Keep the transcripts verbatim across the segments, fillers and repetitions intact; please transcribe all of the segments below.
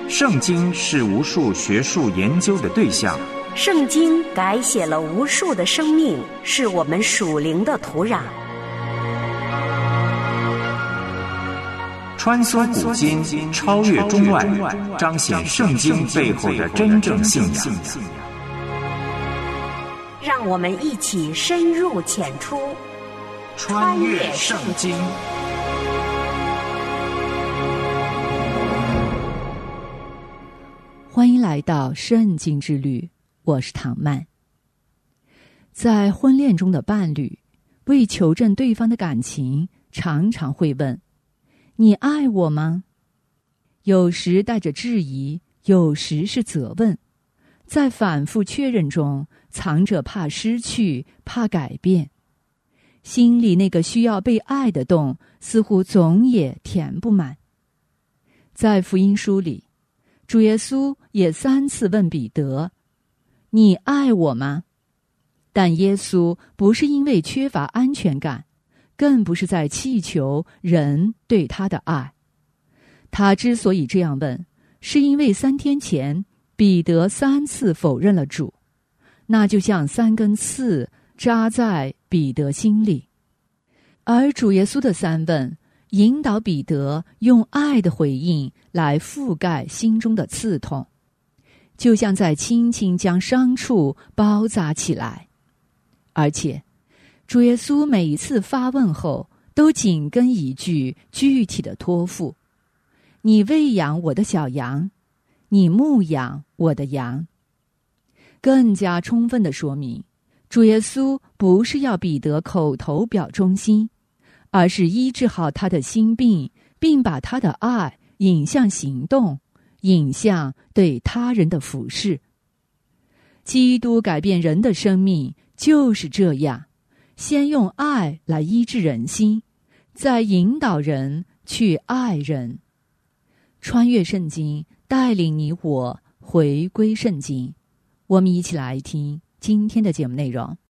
圣经是无数学术研究的对象， 圣经改写了无数的生命，是我们属灵的土壤。 穿梭古今，超越中外，彰显圣经背后的真正信仰。 让我们一起深入浅出， 穿越圣经。 欢迎来到圣经之旅，我是唐曼。在婚恋中的伴侣，为求证对方的感情，常常会问：你爱我吗？有时带着质疑，有时是责问，在反复确认中，藏着怕失去，怕改变。心里那个需要被爱的洞，似乎总也填不满。在福音书里，主耶稣也三次问彼得：你爱我吗？但耶稣不是因为缺乏安全感，更不是在祈求人对他的爱。他之所以这样问，是因为三天前彼得三次否认了主，那就像三根刺扎在彼得心里。而主耶稣的三问，引导彼得用爱的回应来覆盖心中的刺痛，就像在轻轻将伤处包扎起来。而且主耶稣每一次发问后，都紧跟一句具体的托付：你喂养我的小羊，你牧养我的羊。更加充分地说明，主耶稣不是要彼得口头表忠心，而是医治好他的心病，并把他的爱引向行动，引向对他人的服侍。基督改变人的生命就是这样，先用爱来医治人心，再引导人去爱人。穿越圣经，带领你我回归圣经。我们一起来听今天的节目内容。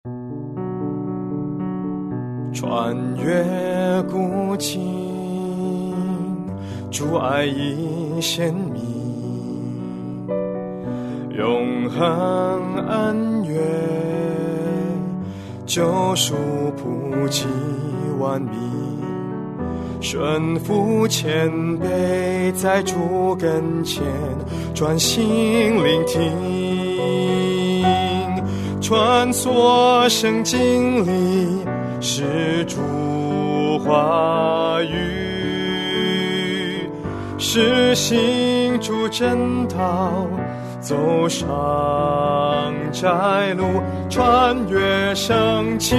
穿越古今，主爱已显明，永恒恩怨，救赎普及万民，顺服谦卑，在主跟前专心聆听，穿梭圣经里是主话语，是行主真道，走上窄路，穿越圣经。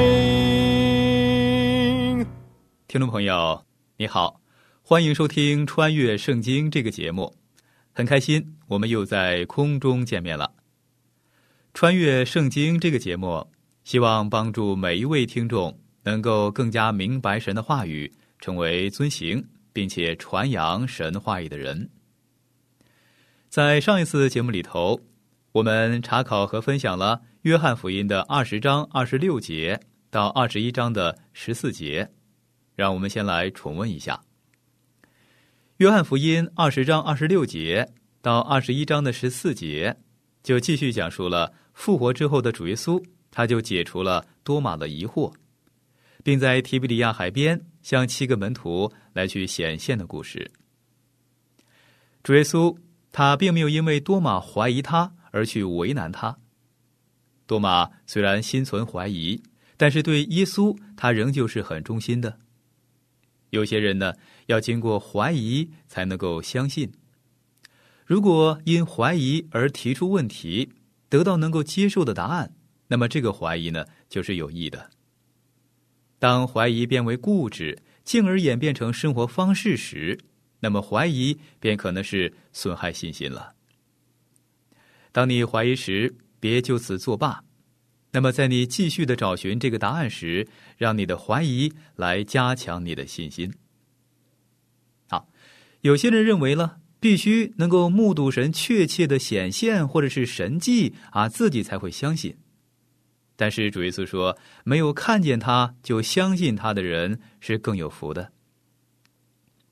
听众朋友你好，欢迎收听穿越圣经这个节目，很开心我们又在空中见面了。穿越圣经这个节目希望帮助每一位听众能够更加明白神的话语，成为遵行并且传扬神话语的人。在上一次节目里头，我们查考和分享了约翰福音的二十章二十六节到二十一章的十四节，让我们先来重温一下。约翰福音二十章二十六节到二十一章的十四节，就继续讲述了复活之后的主耶稣，他就解除了多马的疑惑，并在提比利亚海边向七个门徒来去显现的故事。主耶稣他并没有因为多马怀疑他而去为难他。多马虽然心存怀疑，但是对耶稣他仍旧是很忠心的。有些人呢，要经过怀疑才能够相信。如果因怀疑而提出问题，得到能够接受的答案，那么这个怀疑呢，就是有益的。当怀疑变为固执，进而演变成生活方式时，那么怀疑便可能是损害信心了。当你怀疑时，别就此作罢。那么在你继续的找寻这个答案时，让你的怀疑来加强你的信心。好，有些人认为了，必须能够目睹神确切的显现或者是神迹啊，自己才会相信。但是主耶稣说，没有看见他就相信他的人是更有福的。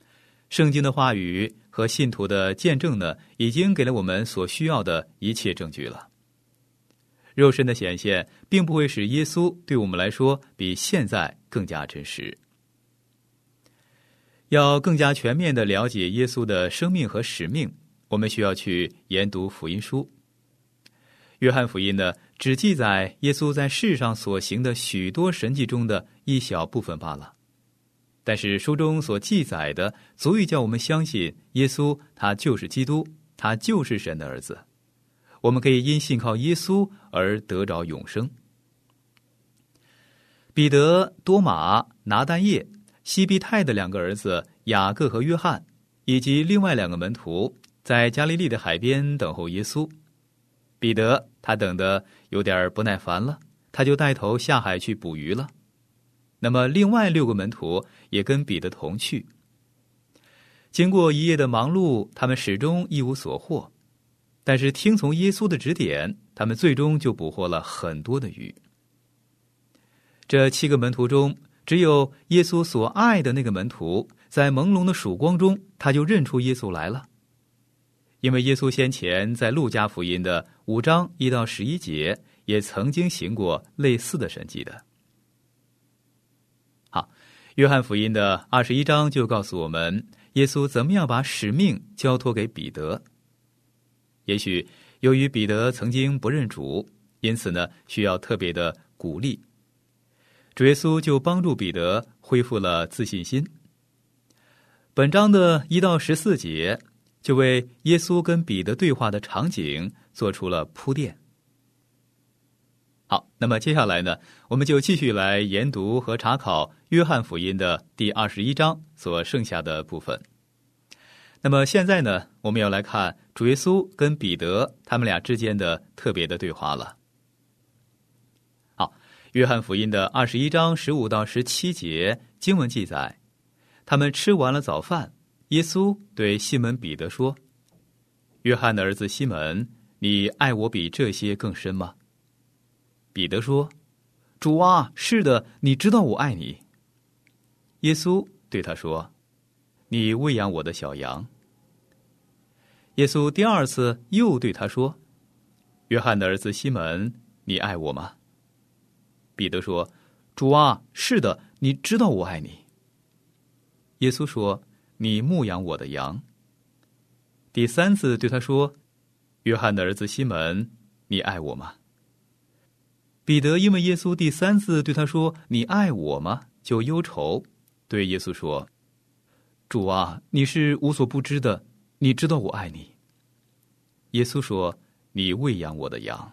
圣经的话语和信徒的见证呢，已经给了我们所需要的一切证据了。肉身的显现并不会使耶稣对我们来说比现在更加真实。要更加全面地了解耶稣的生命和使命，我们需要去研读福音书。约翰福音呢，只记载耶稣在世上所行的许多神迹中的一小部分罢了，但是书中所记载的足以叫我们相信耶稣他就是基督，他就是神的儿子。我们可以因信靠耶稣而得着永生。彼得、多马、拿但业、西庇太的两个儿子雅各和约翰，以及另外两个门徒，在加利利的海边等候耶稣。彼得他等得有点不耐烦了，他就带头下海去捕鱼了。那么另外六个门徒也跟彼得同去。经过一夜的忙碌，他们始终一无所获，但是听从耶稣的指点，他们最终就捕获了很多的鱼。这七个门徒中，只有耶稣所爱的那个门徒，在朦胧的曙光中，他就认出耶稣来了。因为耶稣先前在路加福音的五章一到十一节也曾经行过类似的神迹的。好，约翰福音的二十一章就告诉我们耶稣怎么样把使命交托给彼得。也许由于彼得曾经不认主，因此呢需要特别的鼓励，主耶稣就帮助彼得恢复了自信心。本章的一到十四节就为耶稣跟彼得对话的场景做出了铺垫。好，那么接下来呢，我们就继续来研读和查考约翰福音的第二十一章所剩下的部分。那么现在呢，我们要来看主耶稣跟彼得他们俩之间的特别的对话了。好，约翰福音的二十一章十五到十七节经文记载，他们吃完了早饭，耶稣对西门彼得说：约翰的儿子西门，你爱我比这些更深吗？彼得说：主啊，是的，你知道我爱你。耶稣对他说：你喂养我的小羊。耶稣第二次又对他说：约翰的儿子西门，你爱我吗？彼得说：主啊，是的，你知道我爱你。耶稣说：你牧养我的羊。第三次对他说：约翰的儿子西门，你爱我吗？彼得因为耶稣第三次对他说你爱我吗，就忧愁，对耶稣说：主啊，你是无所不知的，你知道我爱你。耶稣说：你喂养我的羊。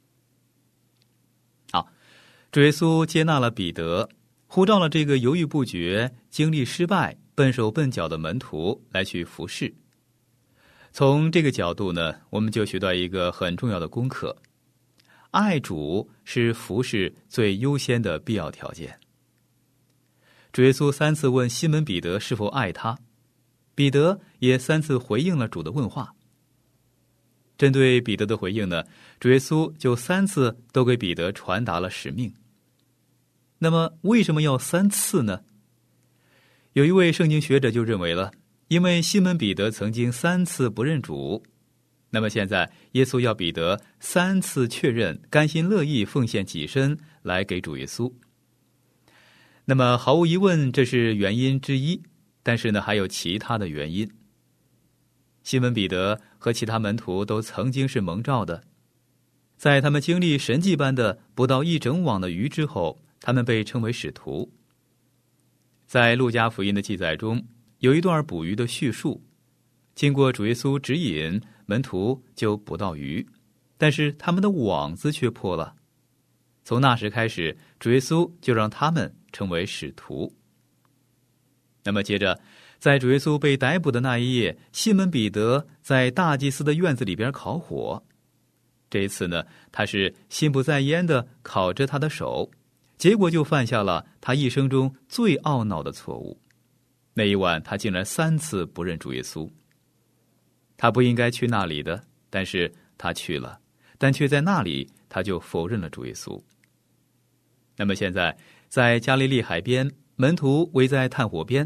好，主耶稣接纳了彼得，呼召了这个犹豫不决、经历失败、笨手笨脚的门徒来去服侍。从这个角度呢，我们就学到一个很重要的功课：爱主是服侍最优先的必要条件。主耶稣三次问西门彼得是否爱他，彼得也三次回应了主的问话。针对彼得的回应呢，主耶稣就三次都给彼得传达了使命。那么为什么要三次呢？有一位圣经学者就认为了，因为西门彼得曾经三次不认主，那么现在耶稣要彼得三次确认，甘心乐意奉献己身来给主耶稣。那么毫无疑问这是原因之一，但是呢还有其他的原因。西门彼得和其他门徒都曾经是蒙召的，在他们经历神迹般的捕到一整网的鱼之后，他们被称为使徒。在路加福音的记载中，有一段捕鱼的叙述，经过主耶稣指引，门徒就捕到鱼，但是他们的网子却破了。从那时开始，主耶稣就让他们成为使徒。那么接着，在主耶稣被逮捕的那一夜，西门彼得在大祭司的院子里边烤火。这一次呢，他是心不在焉地烤着他的手，结果就犯下了他一生中最懊恼的错误。那一晚，他竟然三次不认主耶稣。他不应该去那里的，但是他去了，但却在那里他就否认了主耶稣。那么现在，在加利利海边，门徒围在炭火边，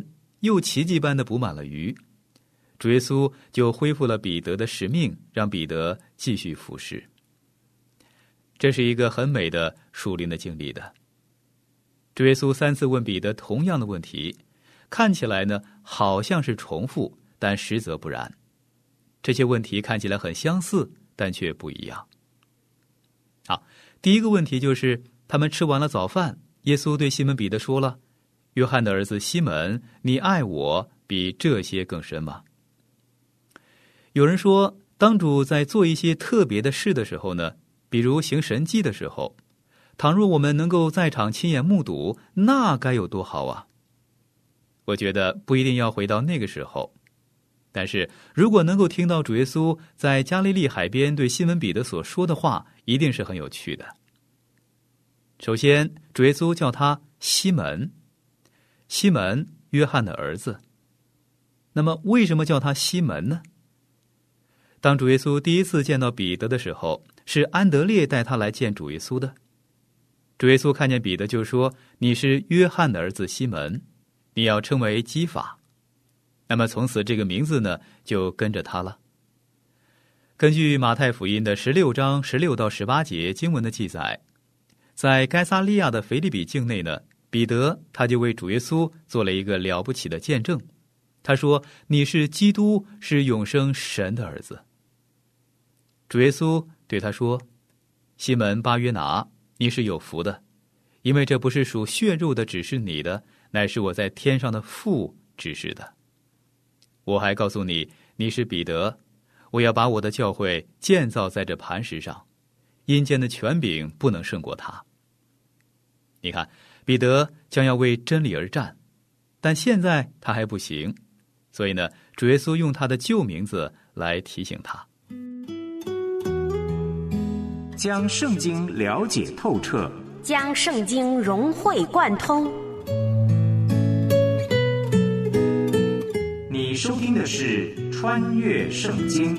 又奇迹般的捕满了鱼。主耶稣就恢复了彼得的使命，让彼得继续服侍。这是一个很美的属灵的经历的。主耶稣三次问彼得同样的问题，看起来呢好像是重复，但实则不然。这些问题看起来很相似，但却不一样。好，第一个问题就是他们吃完了早饭，耶稣对西门彼得说了：约翰的儿子西门，你爱我比这些更深吗？有人说，当主在做一些特别的事的时候呢，比如行神迹的时候，倘若我们能够在场亲眼目睹，那该有多好啊！我觉得不一定要回到那个时候，但是如果能够听到主耶稣在加利利海边对西门彼得所说的话，一定是很有趣的。首先，主耶稣叫他西门，西门，约翰的儿子。那么为什么叫他西门呢？当主耶稣第一次见到彼得的时候，是安德烈带他来见主耶稣的。主耶稣看见彼得就说：你是约翰的儿子西门，你要称为基法。那么从此这个名字呢，就跟着他了。根据马太福音的十六章十六到十八节经文的记载，在该撒利亚的腓立比境内呢，彼得他就为主耶稣做了一个了不起的见证。他说：你是基督，是永生神的儿子。主耶稣对他说：西门巴约拿，你是有福的，因为这不是属血肉的指示你的，乃是我在天上的父指示的。我还告诉你，你是彼得，我要把我的教会建造在这磐石上，阴间的权柄不能胜过他。你看，彼得将要为真理而战，但现在他还不行，所以呢，主耶稣用他的旧名字来提醒他。 将圣经了解透彻， 将圣经融会贯通。 你收听的是《穿越圣经》。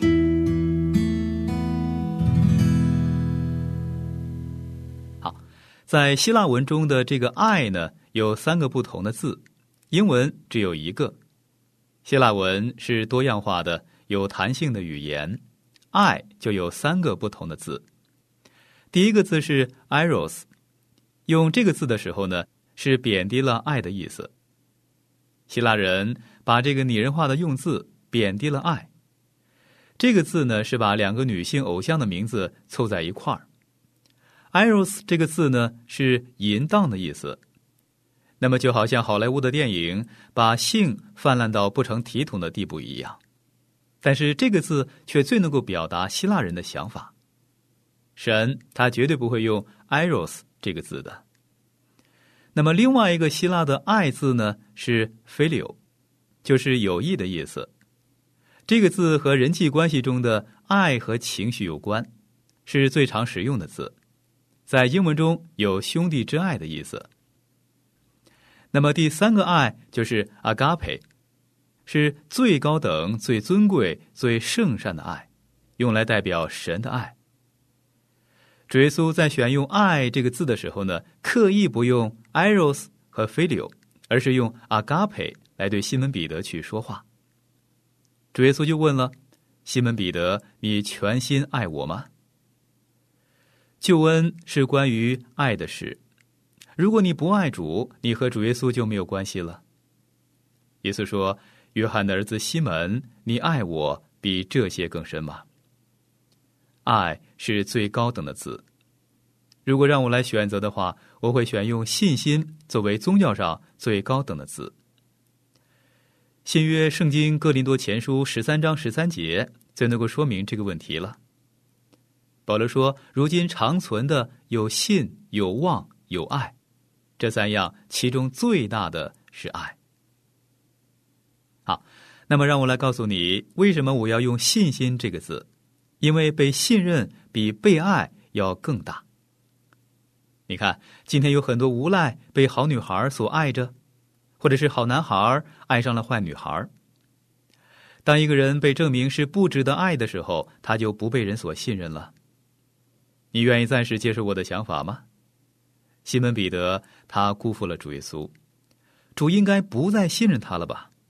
好，在希腊文中的这个爱呢，有三个不同的字，英文只有一个。希腊文是多样化的、有弹性的语言，爱就有三个不同的字。第一个字是 eros， 用这个字的时候呢，是贬低了爱的意思。希腊人把这个拟人化的用字贬低了爱。这个字呢，是把两个女性偶像的名字凑在一块儿。eros 这个字呢，是淫荡的意思。那么就好像好莱坞的电影把性泛滥到不成体统的地步一样，但是这个字却最能够表达希腊人的想法。神他绝对不会用 eros 这个字的。那么另外一个希腊的爱字呢，是 phileo， 就是有意的意思。这个字和人际关系中的爱和情绪有关，是最常使用的字，在英文中有兄弟之爱的意思。那么第三个爱就是 agape， 是最高等、最尊贵、最圣善的爱，用来代表神的爱。主耶稣在选用爱这个字的时候呢，刻意不用 eros 和 phileo， 而是用 agape 来对西门彼得去说话。主耶稣就问了：西门彼得，你全心爱我吗？救恩是关于爱的事，如果你不爱主，你和主耶稣就没有关系了。耶稣说：约翰的儿子西门，你爱我比这些更深吗？爱是最高等的字。如果让我来选择的话，我会选用信心作为宗教上最高等的字。新约圣经哥林多前书十三章十三节最能够说明这个问题了。保罗说：如今长存的有信、有望、有爱，这三样其中最大的是爱。好，那么让我来告诉你，为什么我要用信心这个字，因为被信任比被爱要更大。你看，今天有很多无赖被好女孩所爱着，或者是好男孩爱上了坏女孩。当一个人被证明是不值得爱的时候，他就不被人所信任了。你愿意暂时接受我的想法吗？西门彼得他辜负了主耶稣，主应该不再信任他了吧？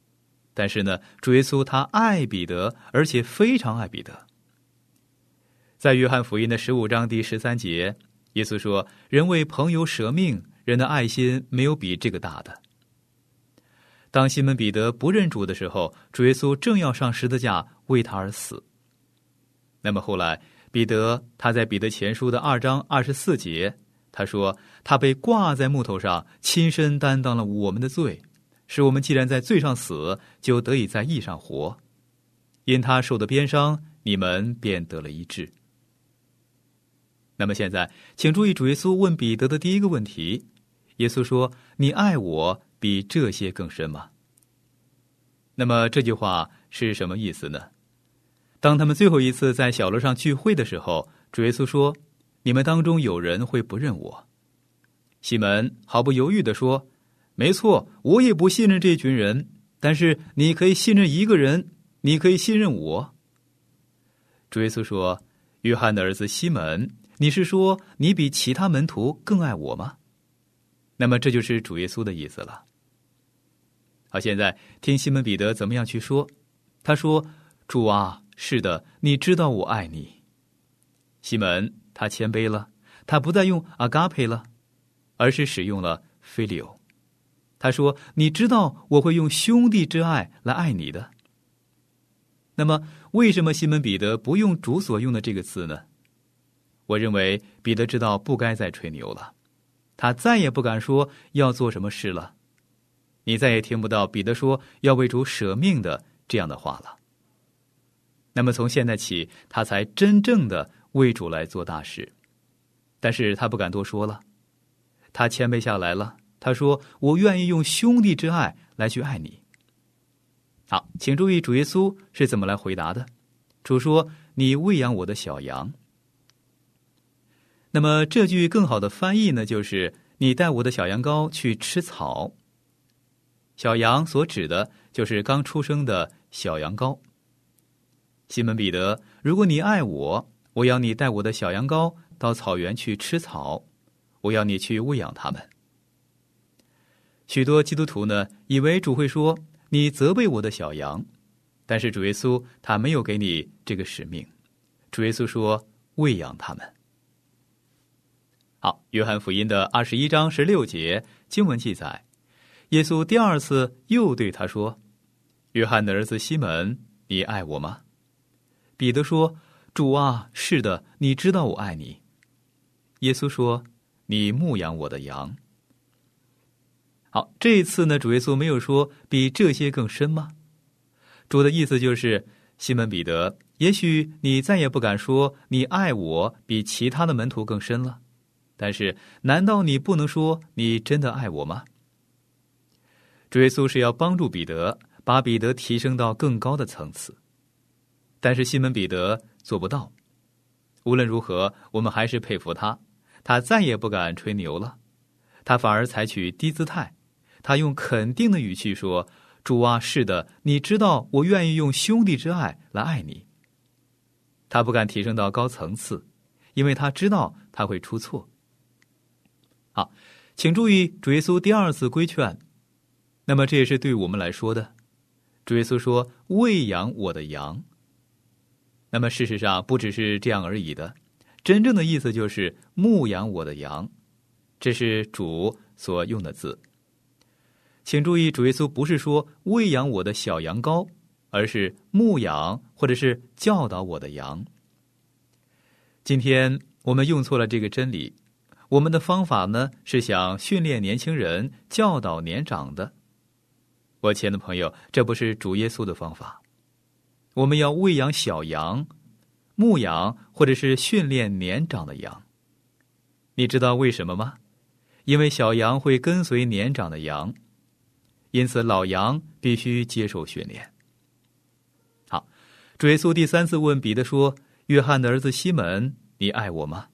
但是呢，主耶稣他爱彼得，而且非常爱彼得。在约翰福音的十五章第十三节，耶稣说：“人为朋友舍命，人的爱心没有比这个大的。”当西门彼得不认主的时候，主耶稣正要上十字架为他而死。那么后来，彼得他在彼得前书的二章二十四节，他说：“他被挂在木头上，亲身担当了我们的罪，使我们既然在罪上死，就得以在义上活。因他受的鞭伤，你们便得了医治。”那么现在，请注意主耶稣问彼得的第一个问题。耶稣说：“你爱我比这些更深吗？”那么这句话是什么意思呢？当他们最后一次在小楼上聚会的时候，主耶稣说：“你们当中有人会不认我。”西门毫不犹豫地说：“没错，我也不信任这群人，但是你可以信任一个人，你可以信任我。”主耶稣说：“约翰的儿子西门，你是说你比其他门徒更爱我吗？”那么这就是主耶稣的意思了。好，现在听西门彼得怎么样去说。他说：“主啊，是的，你知道我爱你。”西门他谦卑了，他不再用阿嘎佩了，而是使用了菲利欧。他说：“你知道我会用兄弟之爱来爱你的。”那么为什么西门彼得不用主所用的这个词呢？我认为彼得知道不该再吹牛了，他再也不敢说要做什么事了。你再也听不到彼得说要为主舍命的这样的话了。那么从现在起，他才真正的为主来做大事。但是他不敢多说了，他谦卑下来了。他说：“我愿意用兄弟之爱来去爱你。”好，请注意主耶稣是怎么来回答的。主说：“你喂养我的小羊。”那么这句更好的翻译呢，就是你带我的小羊羔去吃草。小羊所指的就是刚出生的小羊羔。西门彼得，如果你爱我，我要你带我的小羊羔到草原去吃草，我要你去喂养它们。许多基督徒呢，以为主会说你责备我的小羊，但是主耶稣他没有给你这个使命。主耶稣说喂养他们。好，约翰福音的二十一章十六节经文记载，耶稣第二次又对他说：“约翰的儿子西门，你爱我吗？”彼得说：“主啊，是的，你知道我爱你。”耶稣说：“你牧养我的羊。”好，这一次呢，主耶稣没有说比这些更深吗？主的意思就是，西门彼得，也许你再也不敢说你爱我比其他的门徒更深了，但是难道你不能说你真的爱我吗？主耶稣是要帮助彼得，把彼得提升到更高的层次，但是西门彼得做不到。无论如何，我们还是佩服他，他再也不敢吹牛了，他反而采取低姿态，他用肯定的语气说：“主啊，是的，你知道我愿意用兄弟之爱来爱你。”他不敢提升到高层次，因为他知道他会出错。好，请注意主耶稣第二次规劝，那么这也是对我们来说的。主耶稣说：“喂养我的羊。”那么事实上不只是这样而已的，真正的意思就是牧养我的羊，这是主所用的字。请注意，主耶稣不是说喂养我的小羊羔，而是牧养或者是教导我的羊。今天我们用错了这个真理，我们的方法呢是想训练年轻人，教导年长的。我亲爱的朋友，这不是主耶稣的方法。我们要喂养小羊，牧养或者是训练年长的羊。你知道为什么吗？因为小羊会跟随年长的羊，因此老羊必须接受训练。好，主耶稣第三次问彼得说：“约翰的儿子西门，你爱我吗？”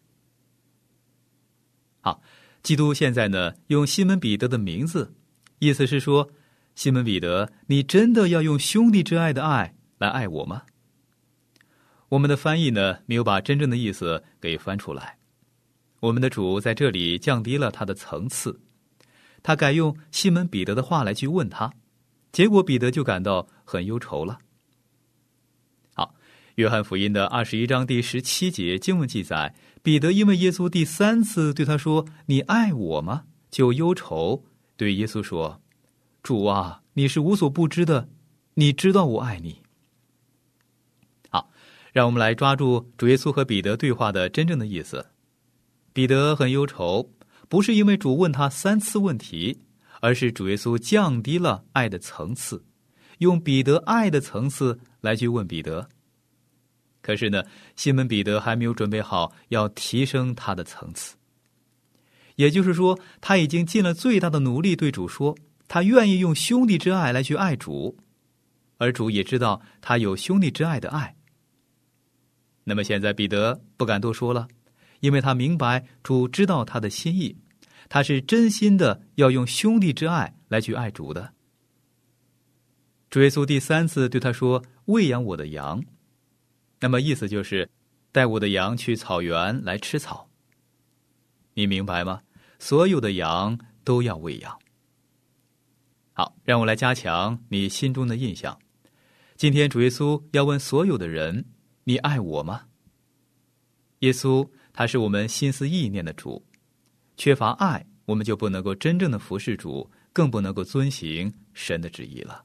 好，基督现在呢用西门彼得的名字，意思是说，西门彼得，你真的要用兄弟之爱的爱来爱我吗？我们的翻译呢没有把真正的意思给翻出来。我们的主在这里降低了他的层次，他改用西门彼得的话来去问他， 结果彼得就感到很忧愁了。好，约翰福音的二十一章第十七节经文记载，彼得因为耶稣第三次对他说你爱我吗，就忧愁，对耶稣说，主啊，你是无所不知的，你知道我爱你。好，让我们来抓住主耶稣和彼得对话的真正的意思。彼得很忧愁，不是因为主问他三次问题，而是主耶稣降低了爱的层次，用彼得爱的层次来去问彼得。可是呢，西门彼得还没有准备好要提升他的层次。也就是说，他已经尽了最大的努力对主说，他愿意用兄弟之爱来去爱主，而主也知道他有兄弟之爱的爱。那么现在彼得不敢多说了，因为他明白主知道他的心意，他是真心的要用兄弟之爱来去爱主的。主耶稣第三次对他说，喂养我的羊，那么意思就是带我的羊去草原来吃草。你明白吗？所有的羊都要喂养。好，让我来加强你心中的印象。今天主耶稣要问所有的人，你爱我吗？耶稣他是我们心思意念的主，缺乏爱，我们就不能够真正的服侍主，更不能够遵行神的旨意了。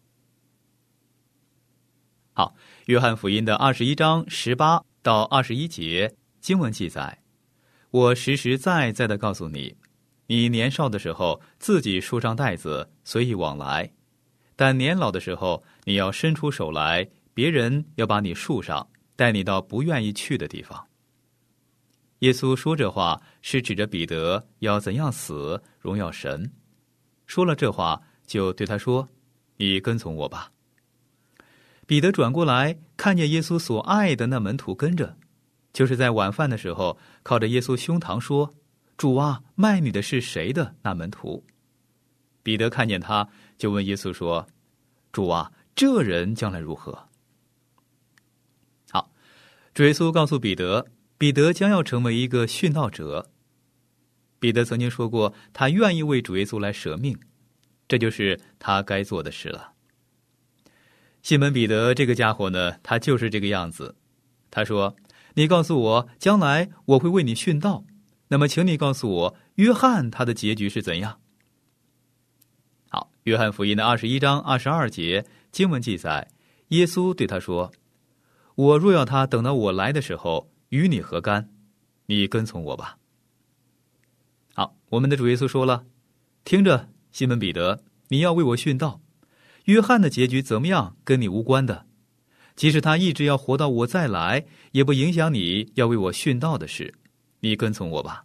好，约翰福音的二十一章十八到二十一节经文记载，我实实在在的告诉你，你年少的时候自己束上带子，随意往来，但年老的时候你要伸出手来，别人要把你束上，带你到不愿意去的地方。耶稣说这话是指着彼得要怎样死荣耀神，说了这话就对他说，你跟从我吧。彼得转过来看见耶稣所爱的那门徒跟着，就是在晚饭的时候靠着耶稣胸膛说，主啊，卖你的是谁的那门徒。彼得看见他就问耶稣说，主啊，这人将来如何？好，主耶稣告诉彼得，彼得将要成为一个殉道者。彼得曾经说过，他愿意为主耶稣来舍命，这就是他该做的事了。西门彼得这个家伙呢，他就是这个样子。他说，你告诉我将来我会为你殉道，那么请你告诉我约翰他的结局是怎样。好，约翰福音的二十一章二十二节经文记载，耶稣对他说，我若要他等到我来的时候与你何干？你跟从我吧。好，我们的主耶稣说了，听着西门彼得，你要为我殉道，约翰的结局怎么样跟你无关的，即使他一直要活到我再来，也不影响你要为我殉道的事，你跟从我吧。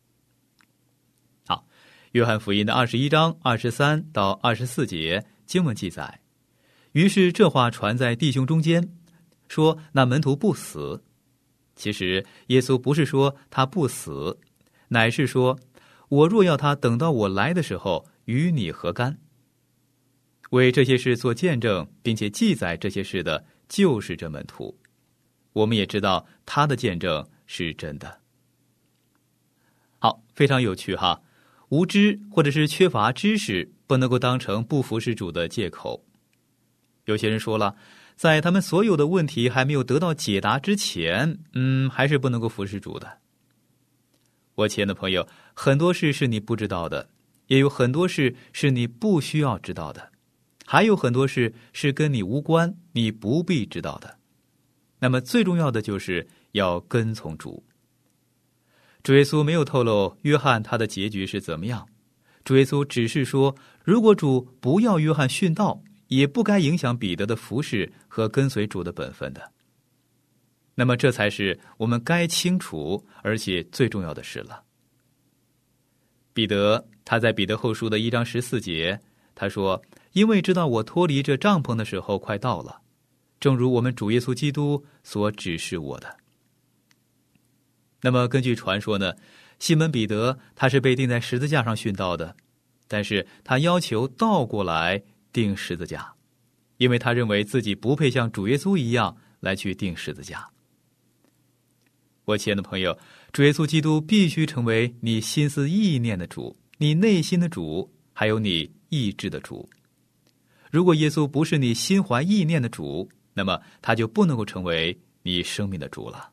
好，约翰福音的二十一章二十三到二十四节经文记载，于是这话传在弟兄中间，说那门徒不死。其实耶稣不是说他不死，乃是说，我若要他等到我来的时候与你何干？为这些事做见证并且记载这些事的就是这门徒，我们也知道他的见证是真的。好，非常有趣哈，无知或者是缺乏知识不能够当成不服侍主的借口。有些人说了，在他们所有的问题还没有得到解答之前，嗯，还是不能够服侍主的。我亲爱的朋友，很多事是你不知道的，也有很多事是你不需要知道的，还有很多事是跟你无关，你不必知道的。那么最重要的就是要跟从主。主耶稣没有透露约翰他的结局是怎么样，主耶稣只是说，如果主不要约翰殉道，也不该影响彼得的服事和跟随主的本分的。那么这才是我们该清楚而且最重要的事了。彼得他在彼得后书的一章十四节他说，因为知道我脱离这帐篷的时候快到了，正如我们主耶稣基督所指示我的。那么根据传说呢，西门彼得他是被钉在十字架上殉道的，但是他要求倒过来钉十字架，因为他认为自己不配像主耶稣一样来去钉十字架。我亲爱的朋友，主耶稣基督必须成为你心思意念的主，你内心的主，还有你意志的主。 如果耶稣不是你心怀意念的主，那么他就不能够成为你生命的主了。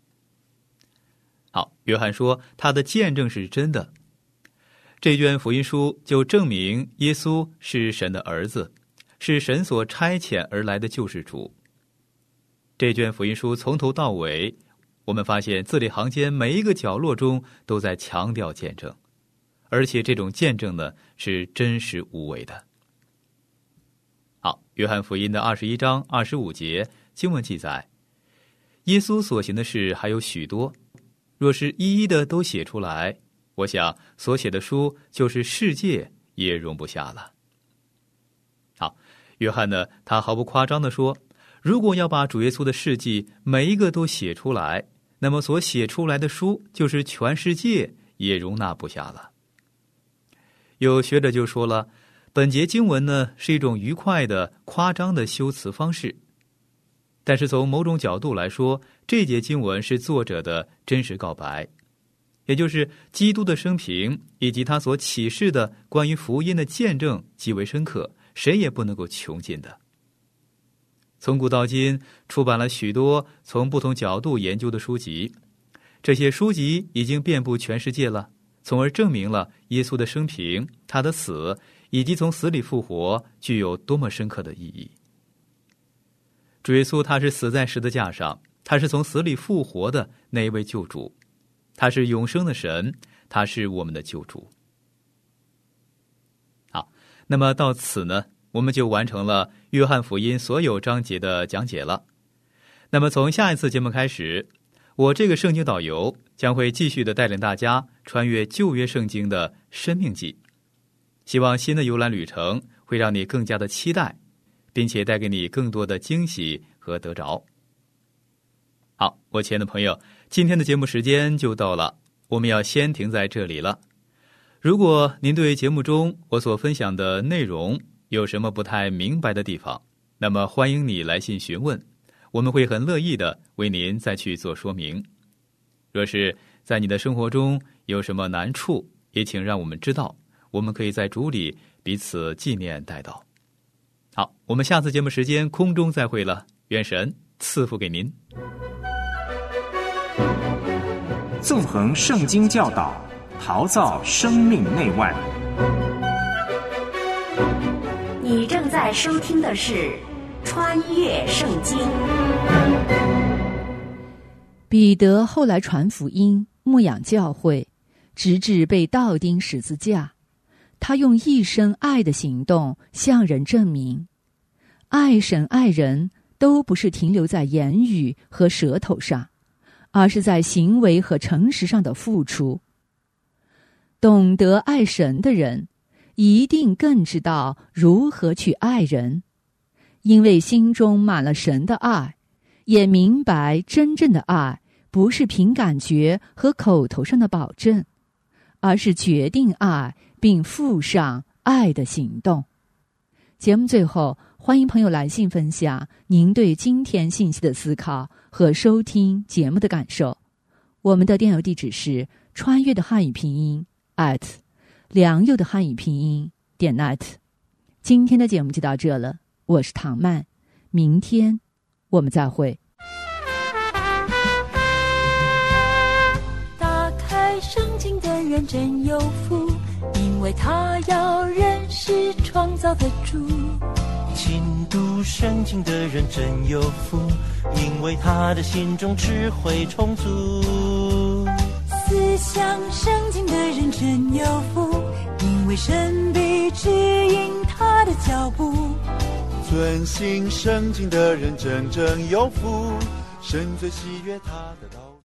好，约翰说他的见证是真的。这卷福音书就证明耶稣是神的儿子，是神所差遣而来的救世主。这卷福音书从头到尾，我们发现字里行间每一个角落中都在强调见证，而且这种见证呢是真实无伪的。好，约翰福音的二十一章二十五节经文记载，耶稣所行的事还有许多，若是一一的都写出来，我想所写的书就是世界也容不下了。好，约翰呢，他毫不夸张地说，如果要把主耶稣的事迹每一个都写出来，那么所写出来的书就是全世界也容纳不下了。有学者就说了，本节经文呢是一种愉快的夸张的修辞方式，但是从某种角度来说，这节经文是作者的真实告白，也就是基督的生平以及他所启示的关于福音的见证极为深刻，谁也不能够穷尽的。从古到今出版了许多从不同角度研究的书籍，这些书籍已经遍布全世界了，从而证明了耶稣的生平、他的死以及从死里复活具有多么深刻的意义。主耶稣他是死在十字架上，他是从死里复活的那一位救主，他是永生的神，他是我们的救主。好，那么到此呢，我们就完成了约翰福音所有章节的讲解了。那么从下一次节目开始，我这个圣经导游将会继续的带领大家穿越旧约圣经的生命记。希望新的游览旅程会让你更加的期待，并且带给你更多的惊喜和得着。好，我亲爱的朋友，今天的节目时间就到了，我们要先停在这里了。如果您对节目中我所分享的内容有什么不太明白的地方，那么欢迎你来信询问，我们会很乐意的为您再去做说明。若是在你的生活中有什么难处，也请让我们知道，我们可以在主里彼此纪念代祷。好，我们下次节目时间空中再会了，愿神赐福给您。 纵横圣经教导，陶造生命内外。 你正在收听的是《穿越圣经》。 彼得后来传福音、牧养教会，直至被倒钉十字架。他用一生爱的行动向人证明，爱神爱人都不是停留在言语和舌头上，而是在行为和诚实上的付出。懂得爱神的人，一定更知道如何去爱人，因为心中满了神的爱，也明白真正的爱不是凭感觉和口头上的保证，而是决定爱并付上爱的行动。节目最后，欢迎朋友来信分享您对今天信息的思考和收听节目的感受。我们的电邮地址是穿越的汉语拼音 at 良友的汉语拼音点 net。 今天的节目就到这了，我是唐曼，明天我们再会。 打开圣经的人真有福，因为他要认识创造的主。 勤读圣经的人真有福，因为他的心中智慧充足。 思想圣经的人真有福，因为神必指引他的脚步。 遵行圣经的人真正有福，神最喜悦他的道。